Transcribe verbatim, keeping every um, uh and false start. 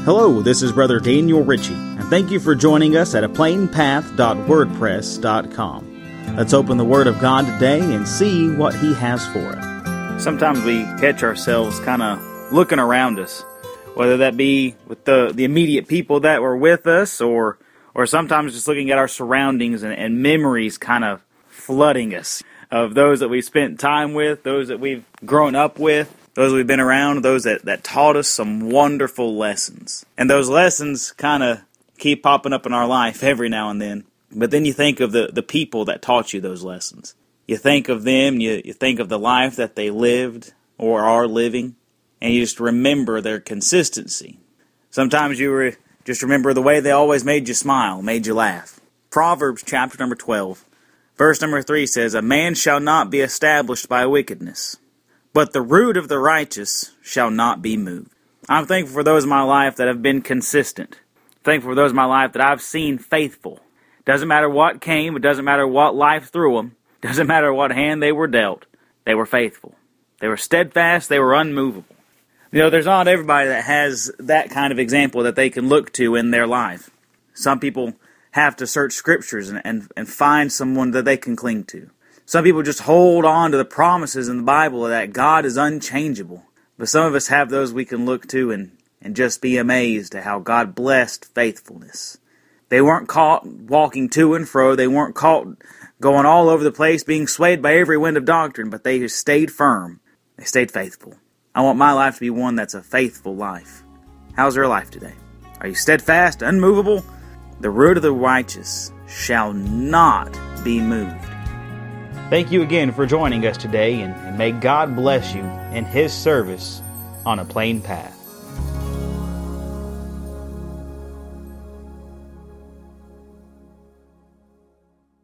Hello, this is Brother Daniel Ritchie, and thank you for joining us at a plain path dot wordpress dot com. Let's open the Word of God today and see what He has for us. Sometimes we catch ourselves kind of looking around us, whether that be with the, the immediate people that were with us, or or sometimes just looking at our surroundings and, and memories kind of flooding us of those that we've spent time with, those that we've grown up with, those we've been around, those that, that taught us some wonderful lessons. And those lessons kind of keep popping up in our life every now and then. But then you think of the, the people that taught you those lessons. You think of them, you, you think of the life that they lived or are living, and you just remember their consistency. Sometimes you re- just remember the way they always made you smile, made you laugh. Proverbs chapter number twelve, verse number three says, "A man shall not be established by wickedness, but the root of the righteous shall not be moved." I'm thankful for those in my life that have been consistent. Thankful for those in my life that I've seen faithful. Doesn't matter what came, it doesn't matter what life threw them, doesn't matter what hand they were dealt, they were faithful. They were steadfast, they were unmovable. You know, there's not everybody that has that kind of example that they can look to in their life. Some people have to search scriptures and, and, and find someone that they can cling to. Some people just hold on to the promises in the Bible that God is unchangeable. But some of us have those we can look to and, and just be amazed at how God blessed faithfulness. They weren't caught walking to and fro. They weren't caught going all over the place, being swayed by every wind of doctrine, but they just stayed firm. They stayed faithful. I want my life to be one that's a faithful life. How's your life today? Are you steadfast, unmovable? The root of the righteous shall not be moved. Thank you again for joining us today, and, and may God bless you in His service on A Plain Path.